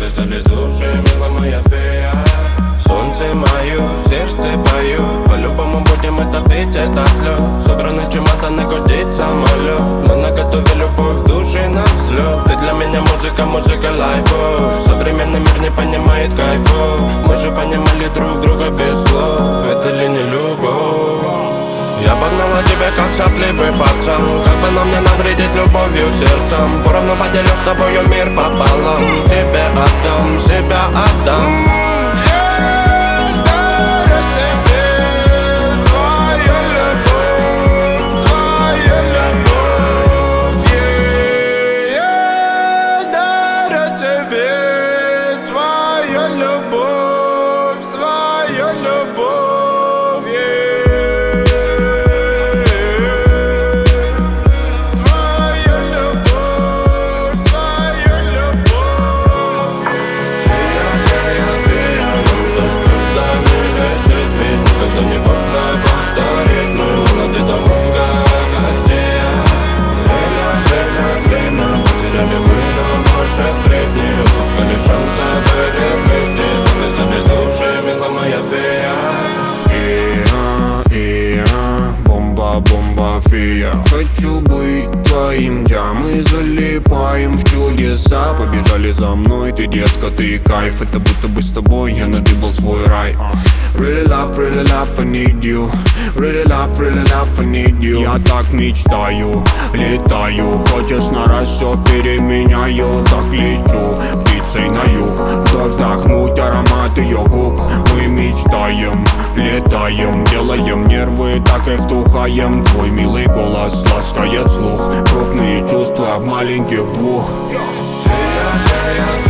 завязали души, мила моя фея. Солнце мое, сердце поет, по-любому будем это пить, этот лед. Собраны чемоданы, гудит самолет. Мы наготове любовь, души на взлет. Ты для меня музыка, музыка лайфу. Современный мир не понимает кайфу. Мы же понимали друг друга без слов. Это ли не любовь? Я погнала тебя как сопливый пацан. Как бы нам не навредить любовью сердцем. Поровну поделю с тобою мир пополам. Тебе отдам, себя отдам. Бомба-фея, хочу быть твоим, да, мы залипаем в чудеса. Побежали за мной, ты, детка, ты кайф. Это будто бы с тобой я надыбал свой рай. Really love, I need you. Really love, I need you. Я так мечтаю, летаю. Хочешь на раз, все переменяю. Так лечу, птицей на юг. Вдох вдохнуть аромат ее губ. Мы мечтаем, летаем. Делаем нервы, так и вдухаем. Твой милый голос ласкает слух. Крупные чувства в маленьких двух. Фея,